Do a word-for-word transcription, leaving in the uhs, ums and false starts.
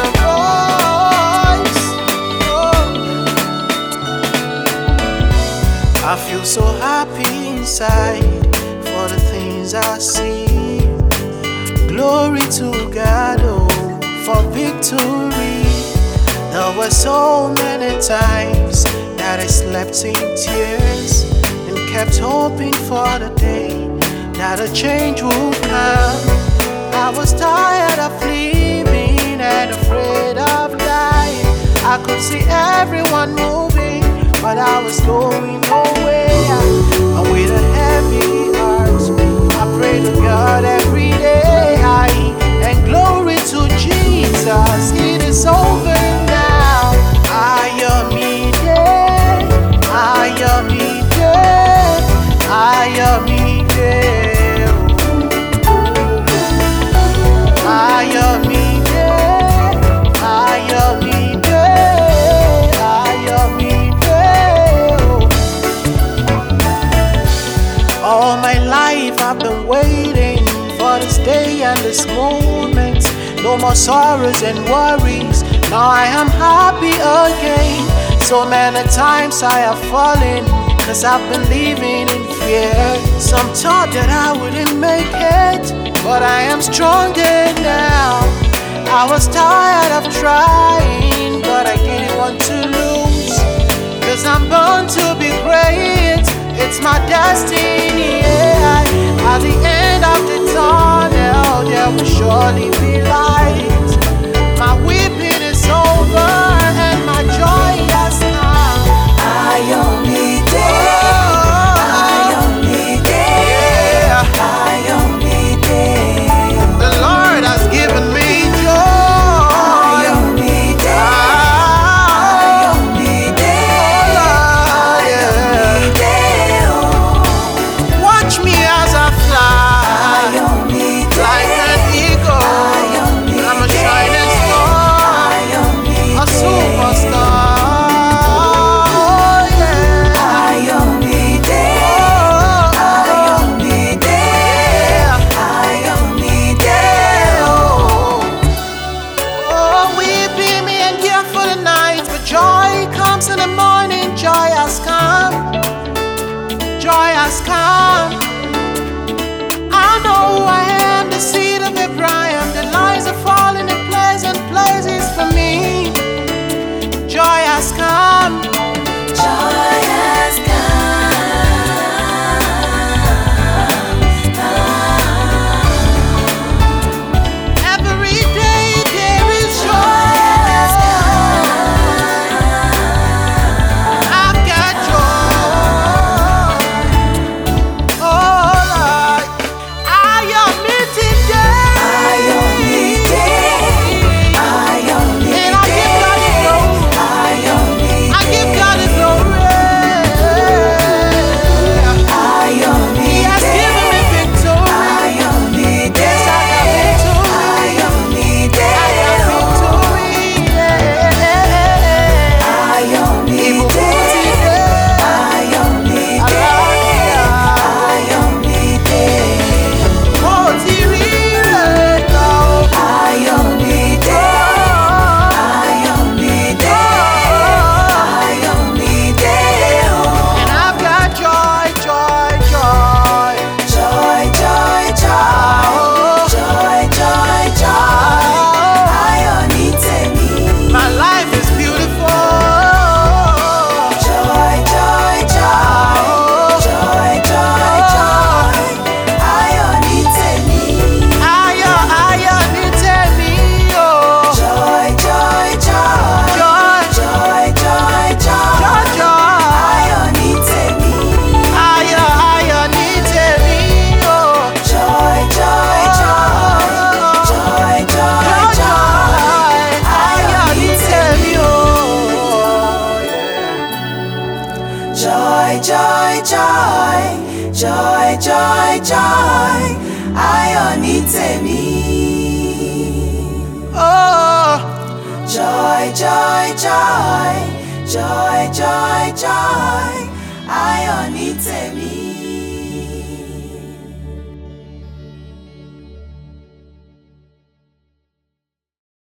your voice. Oh. I feel so happy inside for the things I see. Glory to God, oh, for victory. There were so many times that I slept in tears and kept hoping for the day that a change would come. I was tired of living and afraid of dying. I could see everyone moving, but I was going nowhere. And with a heavy heart, I pray to God every day. And glory to Jesus, it is over now. I am me dead, I am me dead, I am me dead. I am me dead, I am me dead, I am me dead. All my life I've been waiting for this day and this moment. No more sorrows and worries. Now I am happy again. So many times I have fallen, cause I've been living in fear. Some thought that I wouldn't make it, but I am stronger now. I was tired of trying, but I didn't want to lose. Cause I'm born to be great, it's my destiny, yeah. At the end of the tunnel, there will surely be light. My weeping is over and my joy has come. I am me dead, I am me dead, I am me dead. The Lord has given me joy. I am me dead, I am me dead, I am me dead. Watch me as I fly, I am me dead, like an eagle. I am me I'm a dead, shining star, I am me a dead. superstar. Oh, yeah. I am me dead, I am me dead, I am me dead. Oh, oh, weeping may endure for the night, but joy comes in the morning. Joy has come, joy has come. I know I am the seed of Abraham. The lines are falling in pleasant places for me. Joy has come. Joy has Every day there is joy. I've got joy. Oh Lord, I am meeting day. I am me dead, I am me And I give God the glory. dead, I am me I give God the glory. I am He me has given me dead, victory. I am me Yes, I got dead, victory. I am me I got dead, victory. Yeah. I am me Evil dead, I am me dead, I am me dead, Oh, Tirire, oh. I am me dead, I am me dead, I am me dead. And I've got joy, joy, joy. Joy, joy, joy, joy, joy, joy. I need me. My life is beautiful. Joy, joy, joy, joy, joy, joy. I need me. Aya, aya, nitemi, oh. Joy, joy, joy, Joy, joy, joy, joy, joy. joy. I need me. Aya, aya, nitemi, oh. Joy, joy, joy, joy, joy, joy. Aya, nitemi, oh. Joy, joy, joy, joy, joy, joy. I need me. Oh, Joy, joy, joy, joy, joy, joy. I need